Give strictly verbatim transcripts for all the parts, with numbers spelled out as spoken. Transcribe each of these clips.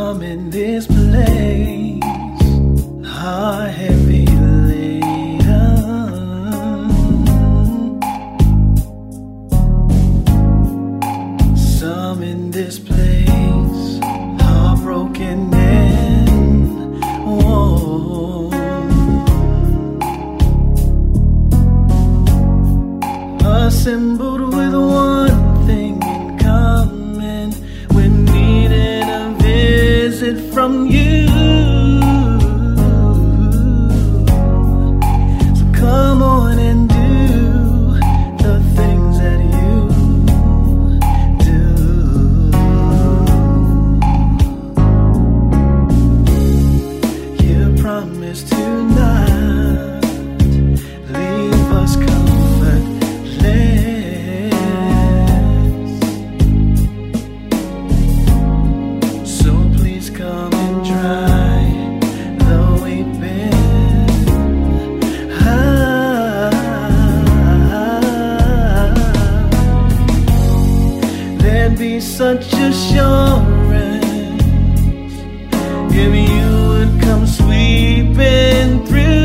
Some in this place are heavy laden. Some in this place are broken and worn, assembled with one thing in common. We're needing a visit from you. So come on and do the things that you do. You promised to not leave us comfortless. Come and dry the weeping eye. There'd be such assurance if you would come sweeping through.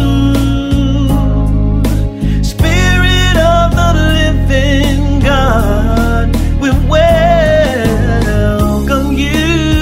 Spirit of the living God, we welcome you.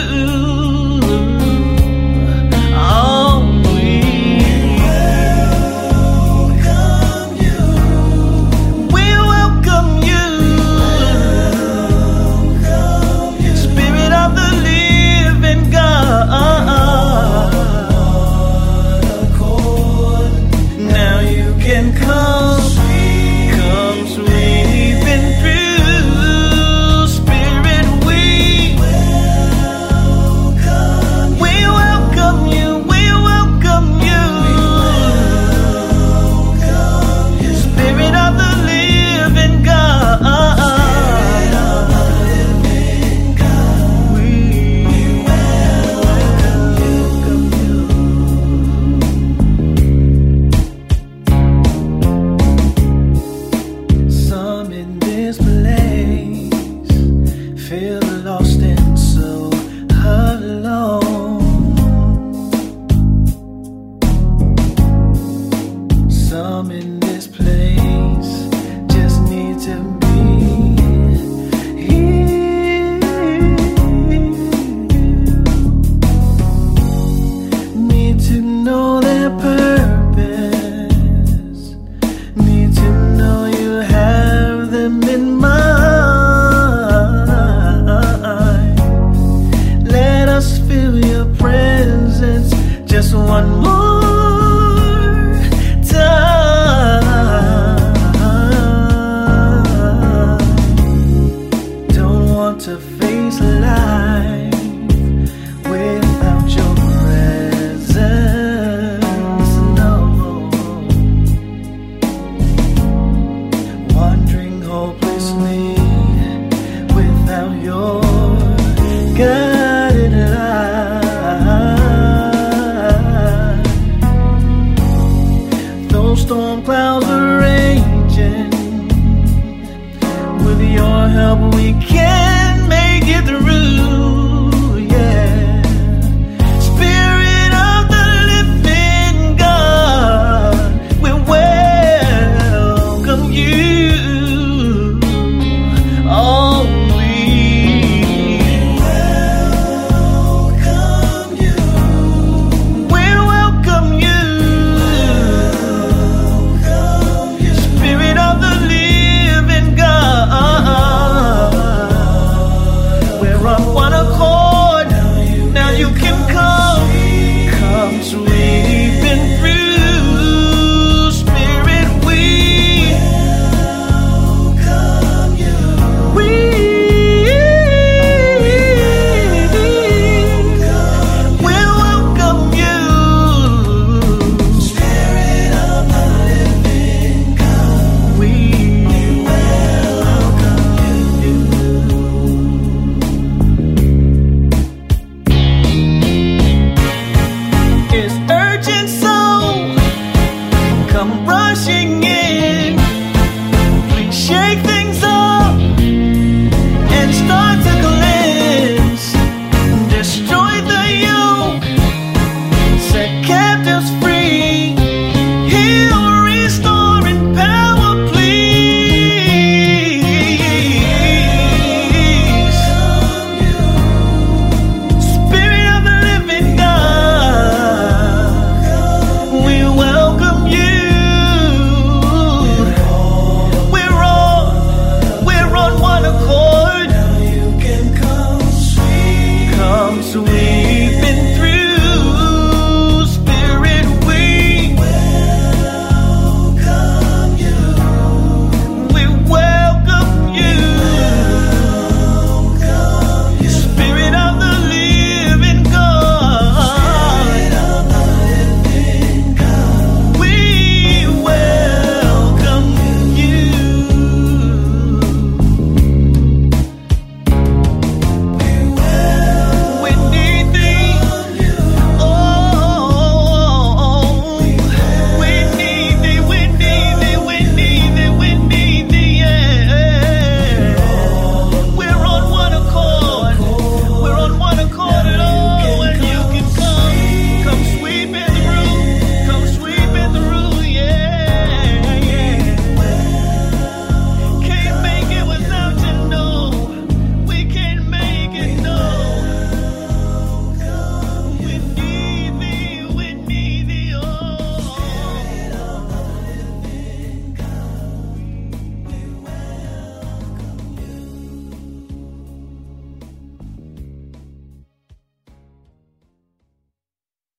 Feel lost and so alone. Some in this place just need to be healed. Need to know their purpose. Need to know you have them in mind. Just one more time. Don't want to